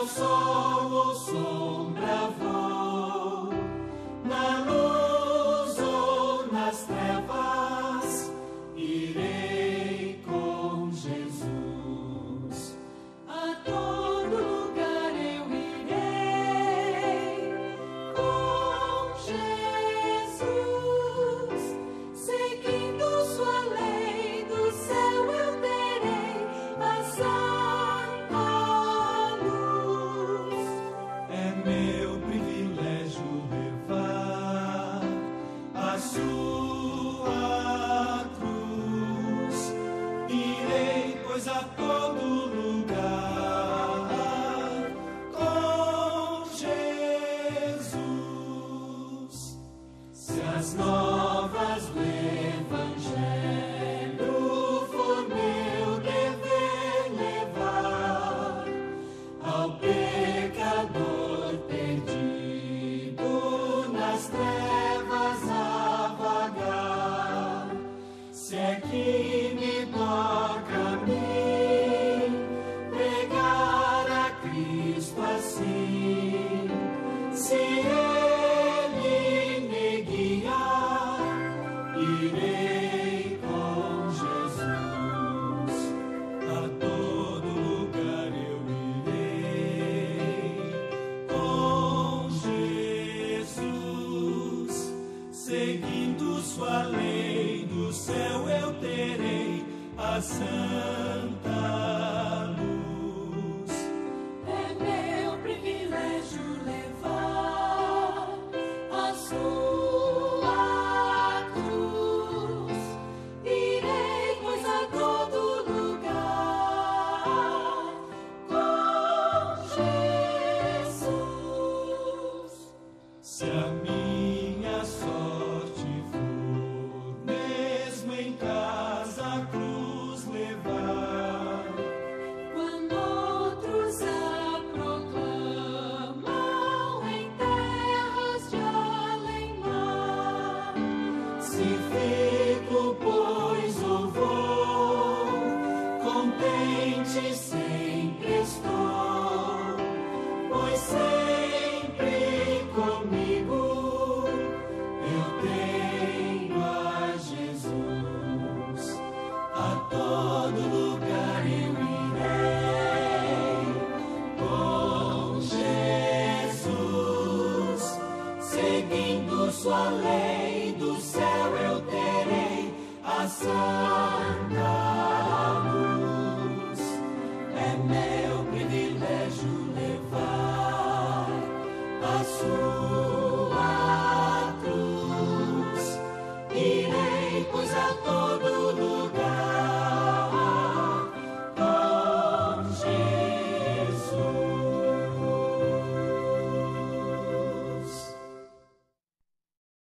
ao sol ou sombra vou, na luz ou nas trevas, irei com Jesus. A todo lugar eu irei com Jesus, seguindo sua lei, do céu eu terei a santa luz. É meu privilégio levar a sua cruz. Irei, pois, a todo lugar com Jesus. Se as novas do Evangelho for meu dever levar ao pecador perdido nas trevas a vagar, se é que me toca a mim pregar a Cristo assim, se Ele me guiar, irei com Jesus. A todo lugar eu irei com Jesus, seguindo sua lei, do céu eu terei a santa luz. É meu privilégio levar a sua cruz. Irei, pois, a todo lugar com Jesus. Se a minha sorte for mesmo em casa a cruz levar, quando outros a proclamam em terras de além-mar, se fico, pois, ou vou, contente sempre estou, pois sempre comigo eu tenho a Jesus. A todo lugar eu irei com Jesus, seguindo sua lei, do céu eu terei a santa